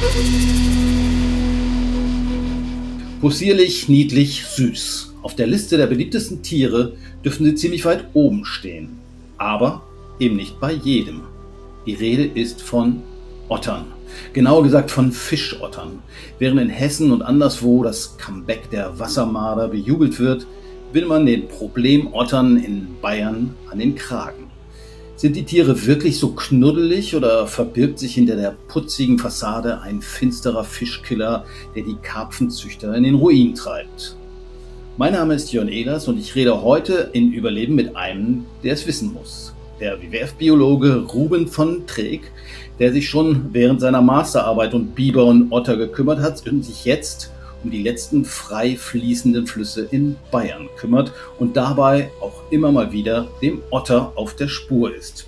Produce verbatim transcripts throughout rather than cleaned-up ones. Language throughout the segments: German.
Possierlich, niedlich, süß. Auf der Liste der beliebtesten Tiere dürfen sie ziemlich weit oben stehen. Aber eben nicht bei jedem. Die Rede ist von Ottern. Genauer gesagt von Fischottern. Während in Hessen und anderswo das Comeback der Wassermarder bejubelt wird, will man den Problemottern in Bayern an den Kragen. Sind die Tiere wirklich so knuddelig oder verbirgt sich hinter der putzigen Fassade ein finsterer Fischkiller, der die Karpfenzüchter in den Ruin treibt? Mein Name ist Jörn Ehlers und ich rede heute in Überleben mit einem, der es wissen muss. Der W W F-Biologe Ruben von Treek, der sich schon während seiner Masterarbeit um Biber und Otter gekümmert hat und sich jetzt um die letzten frei fließenden Flüsse in Bayern kümmert und dabei auch immer mal wieder dem Otter auf der Spur ist.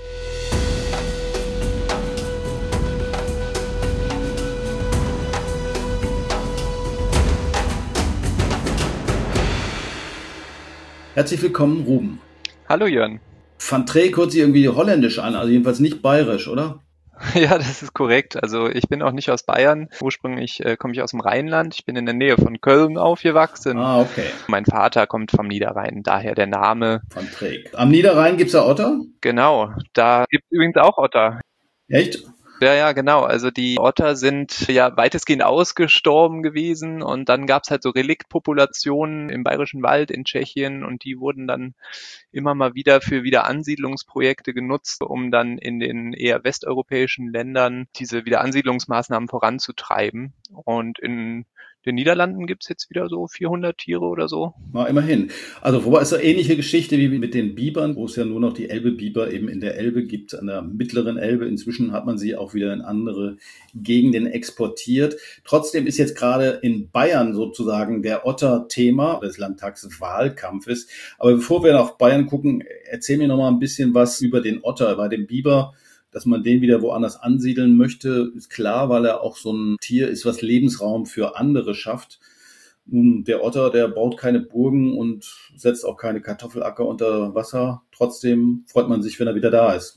Herzlich willkommen, Ruben. Hallo Jörn. Van Treek hört sich irgendwie holländisch an, also jedenfalls nicht bayerisch, oder? Ja, das ist korrekt. Also ich bin auch nicht aus Bayern. Ursprünglich äh, komme ich aus dem Rheinland. Ich bin in der Nähe von Köln aufgewachsen. Ah, okay. Mein Vater kommt vom Niederrhein, daher der Name. Van Treek. Am Niederrhein gibt's ja Otter? Genau, da gibt's übrigens auch Otter. Echt? Ja, ja, genau. Also die Otter sind ja weitestgehend ausgestorben gewesen und dann gab's halt so Reliktpopulationen im Bayerischen Wald in Tschechien und die wurden dann immer mal wieder für Wiederansiedlungsprojekte genutzt, um dann in den eher westeuropäischen Ländern diese Wiederansiedlungsmaßnahmen voranzutreiben. Und in den Niederlanden gibt's jetzt wieder so vierhundert Tiere oder so. Na, immerhin. Also, wobei es eine ähnliche Geschichte wie mit den Bibern, wo es ja nur noch die Elbe-Biber eben in der Elbe gibt, an der mittleren Elbe. Inzwischen hat man sie auch wieder in andere Gegenden exportiert. Trotzdem ist jetzt gerade in Bayern sozusagen der Otter Thema des Landtagswahlkampfes. Aber bevor wir nach Bayern gucken, erzähl mir noch mal ein bisschen was über den Otter. Bei dem Biber, dass man den wieder woanders ansiedeln möchte, ist klar, weil er auch so ein Tier ist, was Lebensraum für andere schafft. Nun, der Otter, der baut keine Burgen und setzt auch keine Kartoffelacker unter Wasser. Trotzdem freut man sich, wenn er wieder da ist.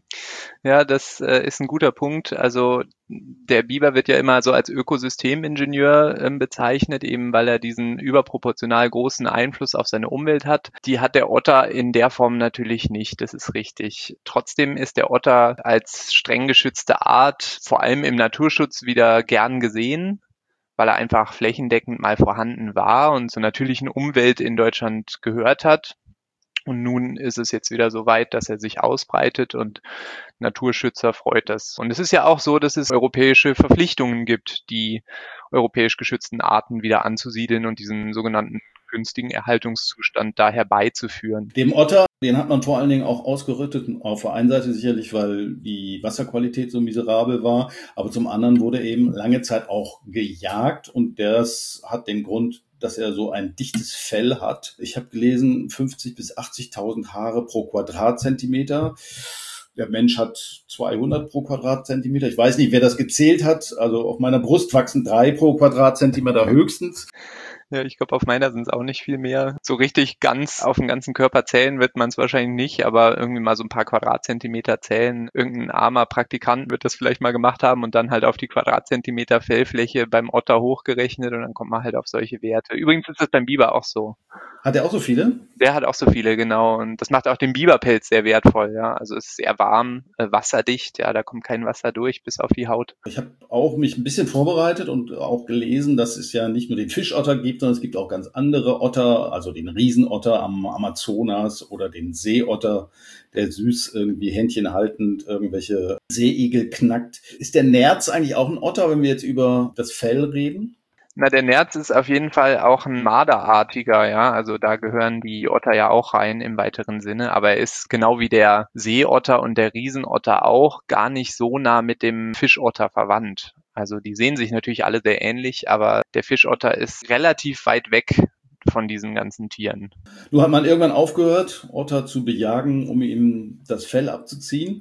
Ja, das äh, ist ein guter Punkt. Also der Biber wird ja immer so als Ökosystemingenieur ähm, bezeichnet, eben weil er diesen überproportional großen Einfluss auf seine Umwelt hat. Die hat der Otter in der Form natürlich nicht, das ist richtig. Trotzdem ist der Otter als streng geschützte Art vor allem im Naturschutz wieder gern gesehen, weil er einfach flächendeckend mal vorhanden war und zur natürlichen Umwelt in Deutschland gehört hat. Und nun ist es jetzt wieder so weit, dass er sich ausbreitet und Naturschützer freut das. Und es ist ja auch so, dass es europäische Verpflichtungen gibt, die europäisch geschützten Arten wieder anzusiedeln und diesen sogenannten günstigen Erhaltungszustand da herbeizuführen. Dem Otter, den hat man vor allen Dingen auch ausgerottet, auf der einen Seite sicherlich, weil die Wasserqualität so miserabel war, aber zum anderen wurde eben lange Zeit auch gejagt und das hat den Grund, dass er so ein dichtes Fell hat. Ich habe gelesen, fünfzig bis achtzigtausend Haare pro Quadratzentimeter. Der Mensch hat zweihundert pro Quadratzentimeter. Ich weiß nicht, wer das gezählt hat. Also auf meiner Brust wachsen drei pro Quadratzentimeter höchstens. Ja, ich glaube, auf meiner sind es auch nicht viel mehr. So richtig ganz auf den ganzen Körper zählen wird man es wahrscheinlich nicht, aber irgendwie mal so ein paar Quadratzentimeter zählen. Irgendein armer Praktikant wird das vielleicht mal gemacht haben und dann halt auf die Quadratzentimeter Fellfläche beim Otter hochgerechnet und dann kommt man halt auf solche Werte. Übrigens ist das beim Biber auch so. Hat er auch so viele? Der hat auch so viele, genau. Und das macht auch den Biberpelz sehr wertvoll, ja. Also es ist sehr warm, äh, wasserdicht, ja, da kommt kein Wasser durch bis auf die Haut. Ich habe auch mich ein bisschen vorbereitet und auch gelesen, dass es ja nicht nur den Fischotter gibt, sondern es gibt auch ganz andere Otter, also den Riesenotter am Amazonas oder den Seeotter, der süß irgendwie händchenhaltend irgendwelche Seeigel knackt. Ist der Nerz eigentlich auch ein Otter, wenn wir jetzt über das Fell reden? Na, der Nerz ist auf jeden Fall auch ein Marderartiger, ja. Also da gehören die Otter ja auch rein im weiteren Sinne. Aber er ist genau wie der Seeotter und der Riesenotter auch gar nicht so nah mit dem Fischotter verwandt. Also die sehen sich natürlich alle sehr ähnlich, aber der Fischotter ist relativ weit weg von diesen ganzen Tieren. Nun hat man irgendwann aufgehört, Otter zu bejagen, um ihm das Fell abzuziehen.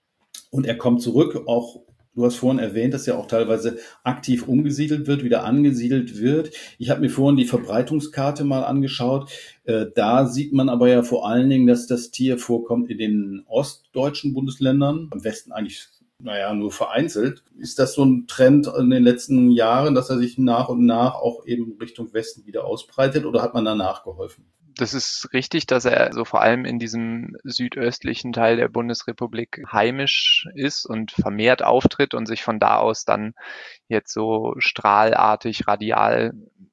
Und er kommt zurück, auch du hast vorhin erwähnt, dass er auch teilweise aktiv umgesiedelt wird, wieder angesiedelt wird. Ich habe mir vorhin die Verbreitungskarte mal angeschaut. Äh, da sieht man aber ja vor allen Dingen, dass das Tier vorkommt in den ostdeutschen Bundesländern, am Westen eigentlich Naja, nur vereinzelt. Ist das so ein Trend in den letzten Jahren, dass er sich nach und nach auch eben Richtung Westen wieder ausbreitet, oder hat man da nachgeholfen? Das ist richtig, dass er so vor allem in diesem südöstlichen Teil der Bundesrepublik heimisch ist und vermehrt auftritt und sich von da aus dann jetzt so strahlartig, radial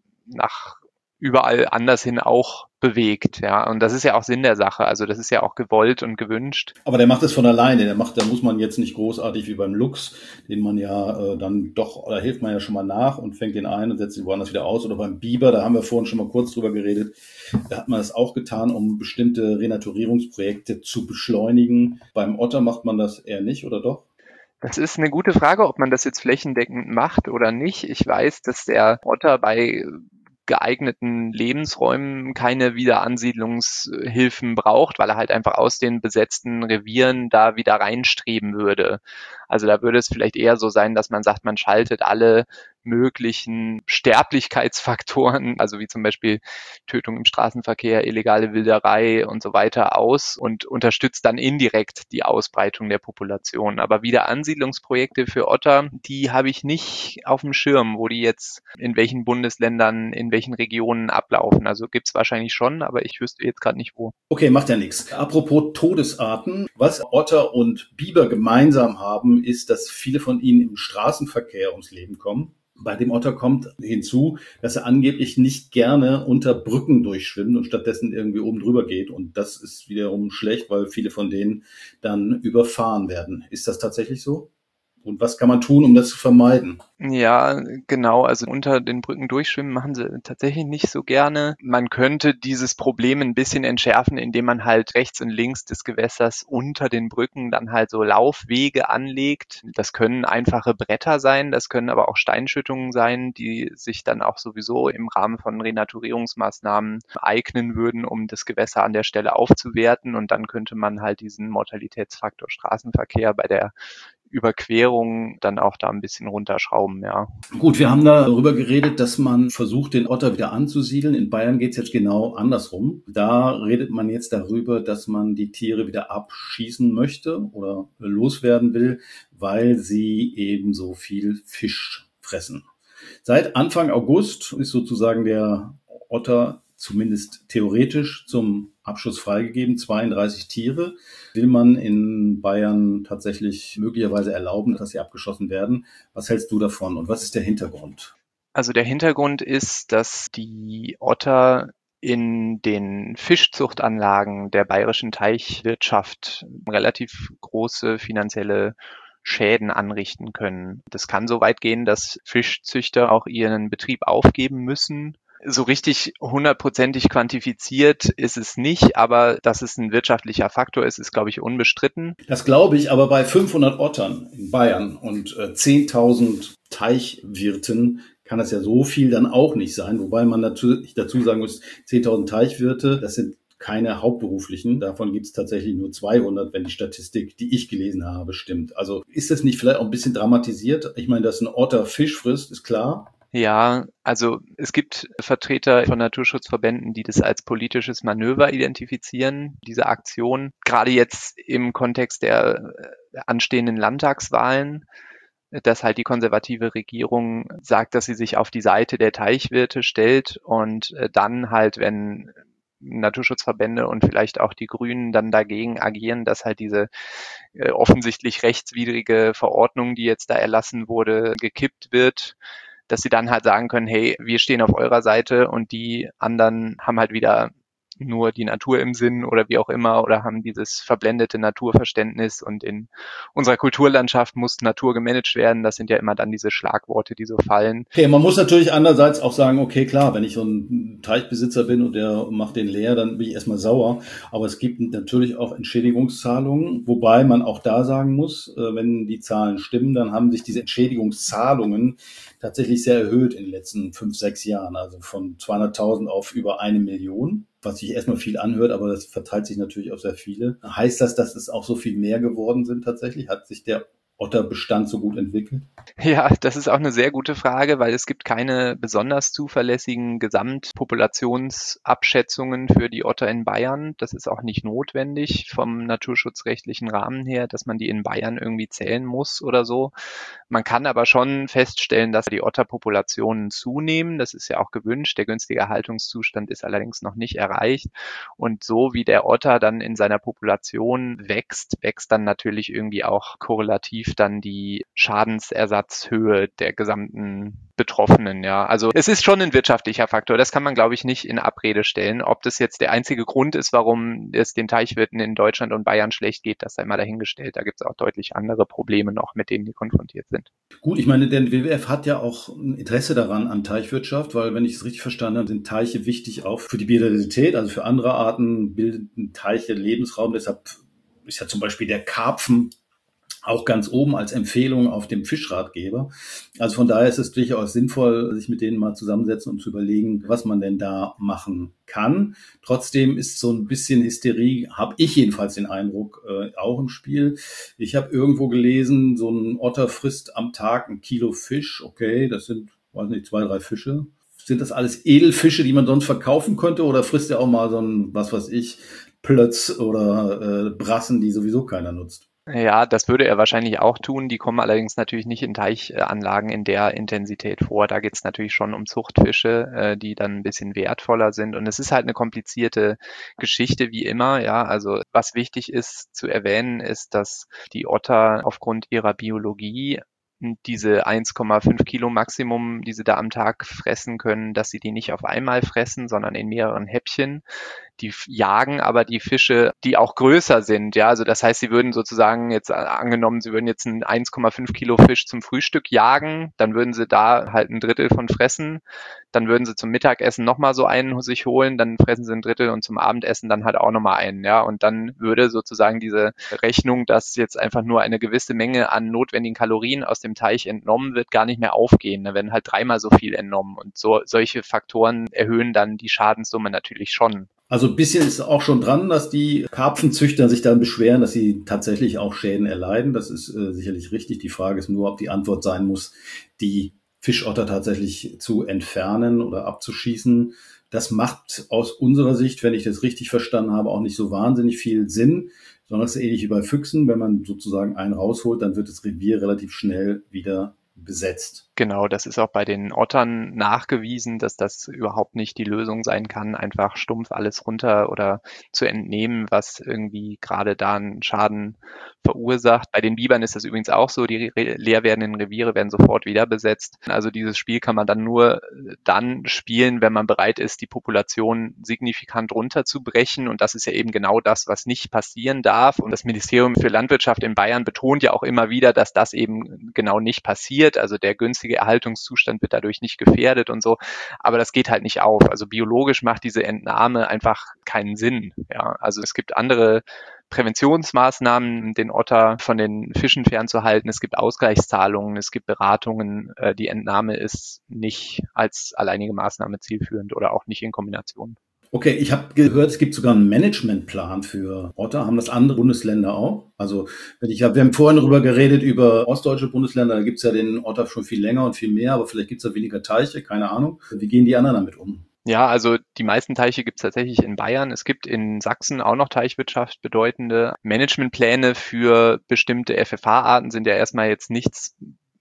nach überall anders hin auch bewegt, ja. Und das ist ja auch Sinn der Sache. Also das ist ja auch gewollt und gewünscht. Aber der macht es von alleine. Der macht, da muss man jetzt nicht großartig wie beim Luchs, den man ja äh, dann doch, da hilft man ja schon mal nach und fängt den ein und setzt ihn woanders wieder aus. Oder beim Biber, da haben wir vorhin schon mal kurz drüber geredet, da hat man das auch getan, um bestimmte Renaturierungsprojekte zu beschleunigen. Beim Otter macht man das eher nicht, oder doch? Das ist eine gute Frage, ob man das jetzt flächendeckend macht oder nicht. Ich weiß, dass der Otter bei geeigneten Lebensräumen keine Wiederansiedlungshilfen braucht, weil er halt einfach aus den besetzten Revieren da wieder reinstreben würde. Also da würde es vielleicht eher so sein, dass man sagt, man schaltet alle möglichen Sterblichkeitsfaktoren, also wie zum Beispiel Tötung im Straßenverkehr, illegale Wilderei und so weiter aus und unterstützt dann indirekt die Ausbreitung der Population. Aber Wiederansiedlungsprojekte für Otter, die habe ich nicht auf dem Schirm, wo die jetzt in welchen Bundesländern, in welchen Regionen ablaufen. Also gibt's wahrscheinlich schon, aber ich wüsste jetzt gerade nicht wo. Okay, macht ja nichts. Apropos Todesarten, was Otter und Biber gemeinsam haben, ist, dass viele von ihnen im Straßenverkehr ums Leben kommen. Bei dem Otter kommt hinzu, dass er angeblich nicht gerne unter Brücken durchschwimmt und stattdessen irgendwie oben drüber geht. Und das ist wiederum schlecht, weil viele von denen dann überfahren werden. Ist das tatsächlich so? Und was kann man tun, um das zu vermeiden? Ja, genau. Also unter den Brücken durchschwimmen machen sie tatsächlich nicht so gerne. Man könnte dieses Problem ein bisschen entschärfen, indem man halt rechts und links des Gewässers unter den Brücken dann halt so Laufwege anlegt. Das können einfache Bretter sein, das können aber auch Steinschüttungen sein, die sich dann auch sowieso im Rahmen von Renaturierungsmaßnahmen eignen würden, um das Gewässer an der Stelle aufzuwerten. Und dann könnte man halt diesen Mortalitätsfaktor Straßenverkehr bei der Überquerung dann auch da ein bisschen runterschrauben, ja. Gut, wir haben darüber geredet, dass man versucht, den Otter wieder anzusiedeln. In Bayern geht es jetzt genau andersrum. Da redet man jetzt darüber, dass man die Tiere wieder abschießen möchte oder loswerden will, weil sie eben so viel Fisch fressen. Seit Anfang August ist sozusagen der Otter zumindest theoretisch zum Abschuss freigegeben. zweiunddreißig Tiere will man in Bayern tatsächlich möglicherweise erlauben, dass sie abgeschossen werden. Was hältst du davon und was ist der Hintergrund? Also der Hintergrund ist, dass die Otter in den Fischzuchtanlagen der bayerischen Teichwirtschaft relativ große finanzielle Schäden anrichten können. Das kann so weit gehen, dass Fischzüchter auch ihren Betrieb aufgeben müssen. So richtig hundertprozentig quantifiziert ist es nicht, aber dass es ein wirtschaftlicher Faktor ist, ist, glaube ich, unbestritten. Das glaube ich, aber bei fünfhundert Ottern in Bayern und äh, zehntausend Teichwirten kann das ja so viel dann auch nicht sein. Wobei man natürlich dazu sagen muss, zehntausend Teichwirte, das sind keine hauptberuflichen. Davon gibt es tatsächlich nur zweihundert, wenn die Statistik, die ich gelesen habe, stimmt. Also ist das nicht vielleicht auch ein bisschen dramatisiert? Ich meine, dass ein Otter Fisch frisst, ist klar. Ja, also es gibt Vertreter von Naturschutzverbänden, die das als politisches Manöver identifizieren, diese Aktion. Gerade jetzt im Kontext der anstehenden Landtagswahlen, dass halt die konservative Regierung sagt, dass sie sich auf die Seite der Teichwirte stellt und dann halt, wenn Naturschutzverbände und vielleicht auch die Grünen dann dagegen agieren, dass halt diese äh, offensichtlich rechtswidrige Verordnung, die jetzt da erlassen wurde, gekippt wird, dass sie dann halt sagen können, hey, wir stehen auf eurer Seite und die anderen haben halt wieder nur die Natur im Sinn oder wie auch immer oder haben dieses verblendete Naturverständnis und in unserer Kulturlandschaft muss Natur gemanagt werden. Das sind ja immer dann diese Schlagworte, die so fallen. Okay, man muss natürlich andererseits auch sagen, okay, klar, wenn ich so ein Teichbesitzer bin und der macht den leer, dann bin ich erstmal sauer. Aber es gibt natürlich auch Entschädigungszahlungen, wobei man auch da sagen muss, wenn die Zahlen stimmen, dann haben sich diese Entschädigungszahlungen tatsächlich sehr erhöht in den letzten fünf, sechs Jahren. Also von zweihunderttausend auf über eine Million. Was sich erstmal viel anhört, aber das verteilt sich natürlich auf sehr viele. Heißt das, dass es auch so viel mehr geworden sind tatsächlich? Hat sich der Otterbestand so gut entwickelt? Ja, das ist auch eine sehr gute Frage, weil es gibt keine besonders zuverlässigen Gesamtpopulationsabschätzungen für die Otter in Bayern. Das ist auch nicht notwendig vom naturschutzrechtlichen Rahmen her, dass man die in Bayern irgendwie zählen muss oder so. Man kann aber schon feststellen, dass die Otterpopulationen zunehmen. Das ist ja auch gewünscht. Der günstige Erhaltungszustand ist allerdings noch nicht erreicht. Und so wie der Otter dann in seiner Population wächst, wächst dann natürlich irgendwie auch korrelativ dann die Schadensersatzhöhe der gesamten Betroffenen, ja. Also es ist schon ein wirtschaftlicher Faktor. Das kann man, glaube ich, nicht in Abrede stellen. Ob das jetzt der einzige Grund ist, warum es den Teichwirten in Deutschland und Bayern schlecht geht, das sei mal dahingestellt. Da gibt es auch deutlich andere Probleme noch, mit denen die konfrontiert sind. Gut, ich meine, der W W F hat ja auch ein Interesse daran an Teichwirtschaft, weil, wenn ich es richtig verstanden habe, sind Teiche wichtig auch für die Biodiversität, also für andere Arten bilden Teiche Lebensraum. Deshalb ist ja zum Beispiel der Karpfen auch ganz oben als Empfehlung auf dem Fischratgeber. Also von daher ist es durchaus sinnvoll, sich mit denen mal zusammensetzen und zu überlegen, was man denn da machen kann. Trotzdem ist so ein bisschen Hysterie, habe ich jedenfalls den Eindruck, äh, auch im Spiel. Ich habe irgendwo gelesen, so ein Otter frisst am Tag ein Kilo Fisch. Okay, das sind, weiß nicht, zwei, drei Fische. Sind das alles Edelfische, die man sonst verkaufen könnte? Oder frisst er auch mal so ein, was weiß ich, Plötz oder äh, Brassen, die sowieso keiner nutzt? Ja, das würde er wahrscheinlich auch tun. Die kommen allerdings natürlich nicht in Teichanlagen in der Intensität vor. Da geht es natürlich schon um Zuchtfische, äh, die dann ein bisschen wertvoller sind. Und es ist halt eine komplizierte Geschichte, wie immer. Ja, also was wichtig ist zu erwähnen, ist, dass die Otter aufgrund ihrer Biologie diese eins Komma fünf Kilo Maximum, die sie da am Tag fressen können, dass sie die nicht auf einmal fressen, sondern in mehreren Häppchen. Die jagen aber die Fische, die auch größer sind. Ja, also das heißt, sie würden sozusagen jetzt angenommen, sie würden jetzt einen eins Komma fünf Kilo Fisch zum Frühstück jagen, dann würden sie da halt ein Drittel von fressen. Dann würden sie zum Mittagessen nochmal so einen sich holen, dann fressen sie ein Drittel und zum Abendessen dann halt auch nochmal einen. Ja, und dann würde sozusagen diese Rechnung, dass jetzt einfach nur eine gewisse Menge an notwendigen Kalorien aus dem Teich entnommen wird, gar nicht mehr aufgehen. Da werden halt dreimal so viel entnommen. Und so solche Faktoren erhöhen dann die Schadenssumme natürlich schon. Also ein bisschen ist auch schon dran, dass die Karpfenzüchter sich dann beschweren, dass sie tatsächlich auch Schäden erleiden. Das ist äh, sicherlich richtig. Die Frage ist nur, ob die Antwort sein muss, die Fischotter tatsächlich zu entfernen oder abzuschießen. Das macht aus unserer Sicht, wenn ich das richtig verstanden habe, auch nicht so wahnsinnig viel Sinn, sondern es ist ähnlich wie bei Füchsen. Wenn man sozusagen einen rausholt, dann wird das Revier relativ schnell wieder besetzt. Genau, das ist auch bei den Ottern nachgewiesen, dass das überhaupt nicht die Lösung sein kann, einfach stumpf alles runter oder zu entnehmen, was irgendwie gerade da einen Schaden verursacht. Bei den Bibern ist das übrigens auch so, die leer werdenden Reviere werden sofort wieder besetzt. Also dieses Spiel kann man dann nur dann spielen, wenn man bereit ist, die Population signifikant runterzubrechen. Und das ist ja eben genau das, was nicht passieren darf. Und das Ministerium für Landwirtschaft in Bayern betont ja auch immer wieder, dass das eben genau nicht passiert. Also der günstige Erhaltungszustand wird dadurch nicht gefährdet und so. Aber das geht halt nicht auf. Also biologisch macht diese Entnahme einfach keinen Sinn. Ja, also es gibt andere Präventionsmaßnahmen, den Otter von den Fischen fernzuhalten. Es gibt Ausgleichszahlungen, es gibt Beratungen. Die Entnahme ist nicht als alleinige Maßnahme zielführend oder auch nicht in Kombination. Okay, ich habe gehört, es gibt sogar einen Managementplan für Otter. Haben das andere Bundesländer auch? Also wenn ich hab, wir haben vorhin darüber geredet, über ostdeutsche Bundesländer, da gibt's ja den Otter schon viel länger und viel mehr, aber vielleicht gibt's da weniger Teiche, keine Ahnung. Wie gehen die anderen damit um? Ja, also die meisten Teiche gibt es tatsächlich in Bayern. Es gibt in Sachsen auch noch Teichwirtschaft bedeutende Managementpläne für bestimmte F F H-Arten sind ja erstmal jetzt nichts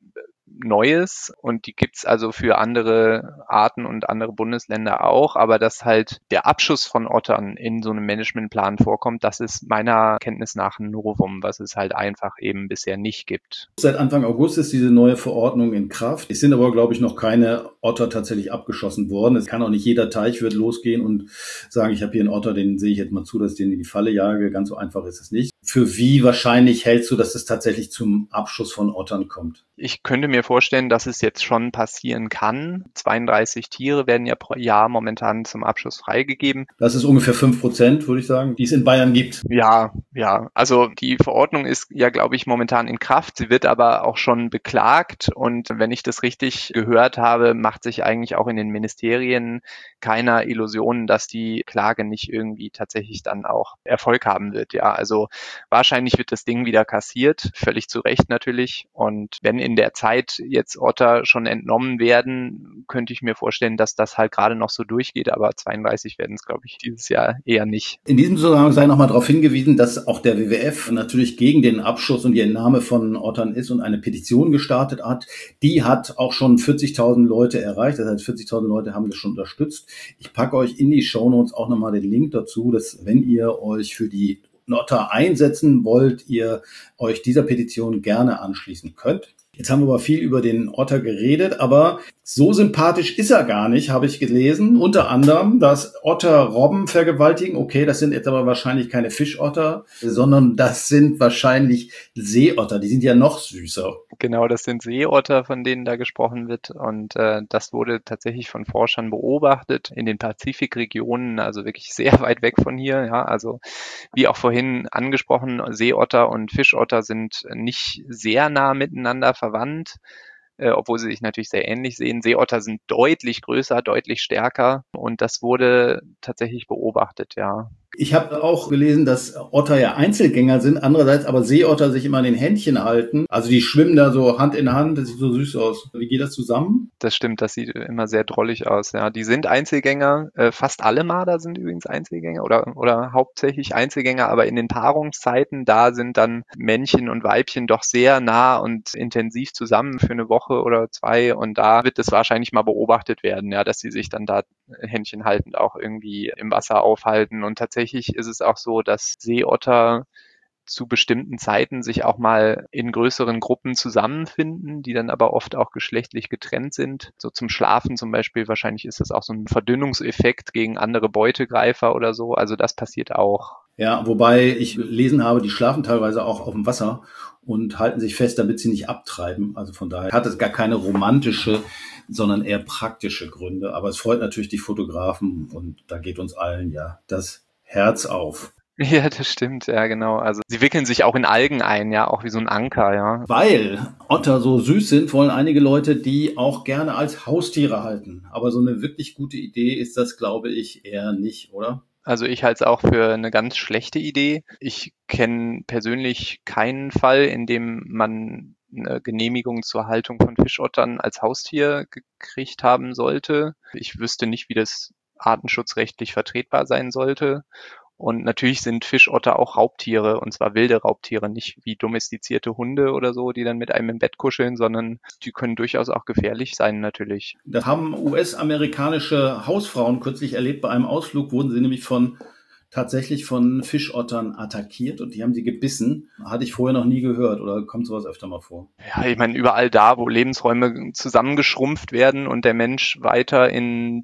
Neues und die gibt's also für andere Arten und andere Bundesländer auch, aber dass halt der Abschuss von Ottern in so einem Managementplan vorkommt, das ist meiner Kenntnis nach ein Novum, was es halt einfach eben bisher nicht gibt. Seit Anfang August ist diese neue Verordnung in Kraft. Es sind aber, glaube ich, noch keine Otter tatsächlich abgeschossen worden. Es kann auch nicht jeder Teichwirt losgehen und sagen, ich habe hier einen Otter, den sehe ich jetzt mal zu, dass ich den in die Falle jage. Ganz so einfach ist es nicht. Für wie wahrscheinlich hältst du, dass es tatsächlich zum Abschuss von Ottern kommt? Ich könnte mir vorstellen, dass es jetzt schon passieren kann. zweiunddreißig Tiere werden ja pro Jahr momentan zum Abschuss freigegeben. Das ist ungefähr fünf Prozent, würde ich sagen, die es in Bayern gibt. Ja, ja. Also die Verordnung ist ja, glaube ich, momentan in Kraft. Sie wird aber auch schon beklagt. Und wenn ich das richtig gehört habe, macht sich eigentlich auch in den Ministerien keiner Illusionen, dass die Klage nicht irgendwie tatsächlich dann auch Erfolg haben wird. Ja, also wahrscheinlich wird das Ding wieder kassiert, völlig zu Recht natürlich. Und wenn in der Zeit jetzt Otter schon entnommen werden, könnte ich mir vorstellen, dass das halt gerade noch so durchgeht, aber zweiunddreißig werden es, glaube ich, dieses Jahr eher nicht. In diesem Zusammenhang sei nochmal darauf hingewiesen, dass auch der W W F natürlich gegen den Abschuss und die Entnahme von Ottern ist und eine Petition gestartet hat. Die hat auch schon vierzigtausend Leute erreicht, das heißt vierzigtausend Leute haben das schon unterstützt. Ich packe euch in die Shownotes auch nochmal den Link dazu, dass wenn ihr euch für die Otter einsetzen wollt, ihr euch dieser Petition gerne anschließen könnt. Jetzt haben wir aber viel über den Otter geredet, aber so sympathisch ist er gar nicht, habe ich gelesen. Unter anderem, dass Otter Robben vergewaltigen. Okay, das sind jetzt aber wahrscheinlich keine Fischotter, sondern das sind wahrscheinlich Seeotter. Die sind ja noch süßer. Genau, das sind Seeotter, von denen da gesprochen wird. Und äh, das wurde tatsächlich von Forschern beobachtet in den Pazifikregionen, also wirklich sehr weit weg von hier. Ja, also wie auch vorhin angesprochen, Seeotter und Fischotter sind nicht sehr nah miteinander verwandt, äh, obwohl sie sich natürlich sehr ähnlich sehen. Seeotter sind deutlich größer, deutlich stärker und das wurde tatsächlich beobachtet, ja. Ich habe auch gelesen, dass Otter ja Einzelgänger sind, andererseits aber Seeotter sich immer an den Händchen halten. Also die schwimmen da so Hand in Hand, das sieht so süß aus. Wie geht das zusammen? Das stimmt, das sieht immer sehr drollig aus, ja. Die sind Einzelgänger, äh, fast alle Marder sind übrigens Einzelgänger oder, oder hauptsächlich Einzelgänger, aber in den Paarungszeiten, da sind dann Männchen und Weibchen doch sehr nah und intensiv zusammen für eine Woche oder zwei und da wird es wahrscheinlich mal beobachtet werden, ja, dass sie sich dann da Händchen haltend auch irgendwie im Wasser aufhalten und tatsächlich Tatsächlich ist es auch so, dass Seeotter zu bestimmten Zeiten sich auch mal in größeren Gruppen zusammenfinden, die dann aber oft auch geschlechtlich getrennt sind. So zum Schlafen zum Beispiel, wahrscheinlich ist das auch so ein Verdünnungseffekt gegen andere Beutegreifer oder so. Also das passiert auch. Ja, wobei ich gelesen habe, die schlafen teilweise auch auf dem Wasser und halten sich fest, damit sie nicht abtreiben. Also von daher hat es gar keine romantische, sondern eher praktische Gründe. Aber es freut natürlich die Fotografen und da geht uns allen ja das Herz auf. Ja, das stimmt, ja, genau. Also sie wickeln sich auch in Algen ein, ja, auch wie so ein Anker, ja. Weil Otter so süß sind, wollen einige Leute die auch gerne als Haustiere halten. Aber so eine wirklich gute Idee ist das, glaube ich, eher nicht, oder? Also ich halte es auch für eine ganz schlechte Idee. Ich kenne persönlich keinen Fall, in dem man eine Genehmigung zur Haltung von Fischottern als Haustier gekriegt haben sollte. Ich wüsste nicht, wie das artenschutzrechtlich vertretbar sein sollte. Und natürlich sind Fischotter auch Raubtiere, und zwar wilde Raubtiere, nicht wie domestizierte Hunde oder so, die dann mit einem im Bett kuscheln, sondern die können durchaus auch gefährlich sein natürlich. Das haben U S-amerikanische Hausfrauen kürzlich erlebt. Bei einem Ausflug wurden sie nämlich von tatsächlich von Fischottern attackiert und die haben sie gebissen. Hatte ich vorher noch nie gehört oder kommt sowas öfter mal vor? Ja, ich meine, überall da, wo Lebensräume zusammengeschrumpft werden und der Mensch weiter in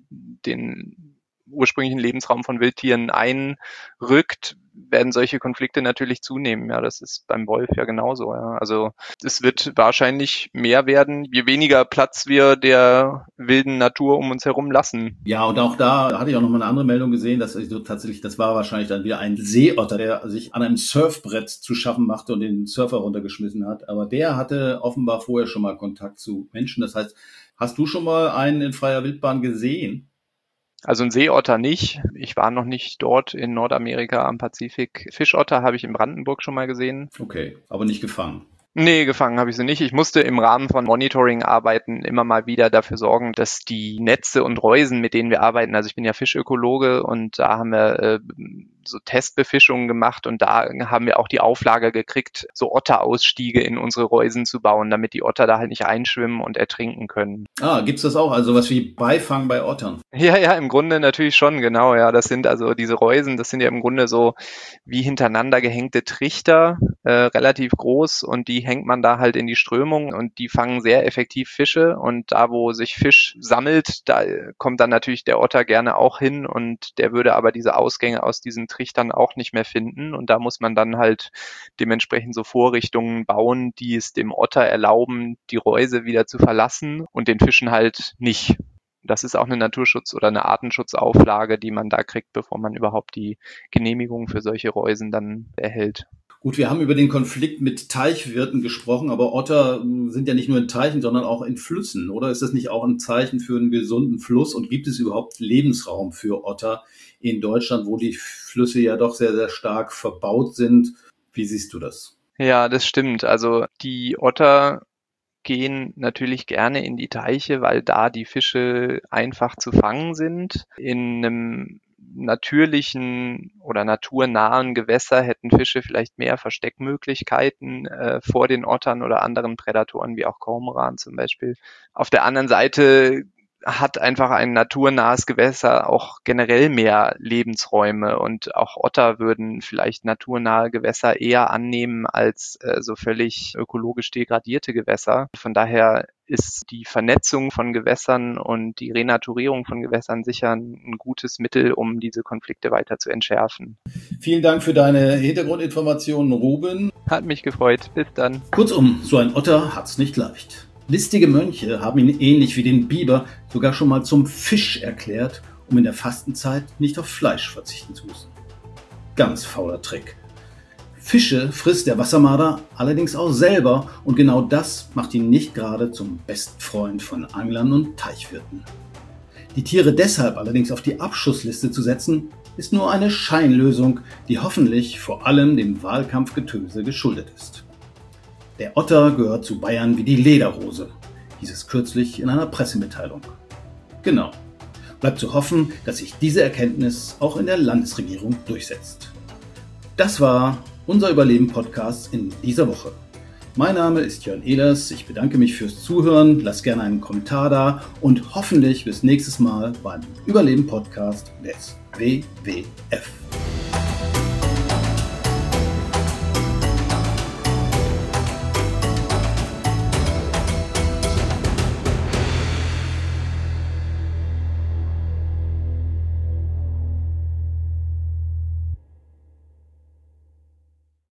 den ursprünglichen Lebensraum von Wildtieren einrückt, werden solche Konflikte natürlich zunehmen. Ja, das ist beim Wolf ja genauso. Ja. Also es wird wahrscheinlich mehr werden, je weniger Platz wir der wilden Natur um uns herum lassen. Ja, und auch da hatte ich auch noch mal eine andere Meldung gesehen, dass also tatsächlich, das war wahrscheinlich dann wieder ein Seeotter, der sich an einem Surfbrett zu schaffen machte und den Surfer runtergeschmissen hat. Aber der hatte offenbar vorher schon mal Kontakt zu Menschen. Das heißt, hast du schon mal einen in freier Wildbahn gesehen? Also ein Seeotter nicht. Ich war noch nicht dort in Nordamerika am Pazifik. Fischotter habe ich in Brandenburg schon mal gesehen. Okay, aber nicht gefangen. Nee, gefangen habe ich sie nicht. Ich musste im Rahmen von Monitoring-Arbeiten immer mal wieder dafür sorgen, dass die Netze und Reusen, mit denen wir arbeiten, also ich bin ja Fischökologe und da haben wir äh, so Testbefischungen gemacht und da haben wir auch die Auflage gekriegt, so Otterausstiege in unsere Reusen zu bauen, damit die Otter da halt nicht einschwimmen und ertrinken können. Ah, gibt's das auch? Also was wie Beifang bei Ottern? Ja, ja, im Grunde natürlich schon, genau, ja. Das sind also diese Reusen, das sind ja im Grunde so wie hintereinander gehängte Trichter, äh, relativ groß und die hängt man da halt in die Strömung und die fangen sehr effektiv Fische und da, wo sich Fisch sammelt, da kommt dann natürlich der Otter gerne auch hin und der würde aber diese Ausgänge aus diesen Trichtern auch nicht mehr finden und da muss man dann halt dementsprechend so Vorrichtungen bauen, die es dem Otter erlauben, die Reuse wieder zu verlassen und den Fischen halt nicht. Das ist auch eine Naturschutz- oder eine Artenschutzauflage, die man da kriegt, bevor man überhaupt die Genehmigung für solche Reusen dann erhält. Gut, wir haben über den Konflikt mit Teichwirten gesprochen, aber Otter sind ja nicht nur in Teichen, sondern auch in Flüssen, oder? Ist das nicht auch ein Zeichen für einen gesunden Fluss? Und gibt es überhaupt Lebensraum für Otter in Deutschland, wo die Flüsse ja doch sehr, sehr stark verbaut sind? Wie siehst du das? Ja, das stimmt. Also die Otter gehen natürlich gerne in die Teiche, weil da die Fische einfach zu fangen sind. In einem natürlichen oder naturnahen Gewässer hätten Fische vielleicht mehr Versteckmöglichkeiten äh, vor den Ottern oder anderen Prädatoren, wie auch Kormoran zum Beispiel. Auf der anderen Seite hat einfach ein naturnahes Gewässer auch generell mehr Lebensräume und auch Otter würden vielleicht naturnahe Gewässer eher annehmen als äh, so völlig ökologisch degradierte Gewässer. Von daher ist die Vernetzung von Gewässern und die Renaturierung von Gewässern sicher ein, ein gutes Mittel, um diese Konflikte weiter zu entschärfen. Vielen Dank für deine Hintergrundinformationen, Ruben. Hat mich gefreut. Bis dann. Kurzum, so ein Otter hat's nicht leicht. Listige Mönche haben ihn ähnlich wie den Biber sogar schon mal zum Fisch erklärt, um in der Fastenzeit nicht auf Fleisch verzichten zu müssen. Ganz fauler Trick. Fische frisst der Wassermarder allerdings auch selber und genau das macht ihn nicht gerade zum besten Freund von Anglern und Teichwirten. Die Tiere deshalb allerdings auf die Abschussliste zu setzen, ist nur eine Scheinlösung, die hoffentlich vor allem dem Wahlkampfgetöse geschuldet ist. Der Otter gehört zu Bayern wie die Lederhose, hieß es kürzlich in einer Pressemitteilung. Genau. Bleibt zu hoffen, dass sich diese Erkenntnis auch in der Landesregierung durchsetzt. Das war unser Überleben-Podcast in dieser Woche. Mein Name ist Jörn Ehlers, ich bedanke mich fürs Zuhören, lasst gerne einen Kommentar da und hoffentlich bis nächstes Mal beim Überleben-Podcast des W W F.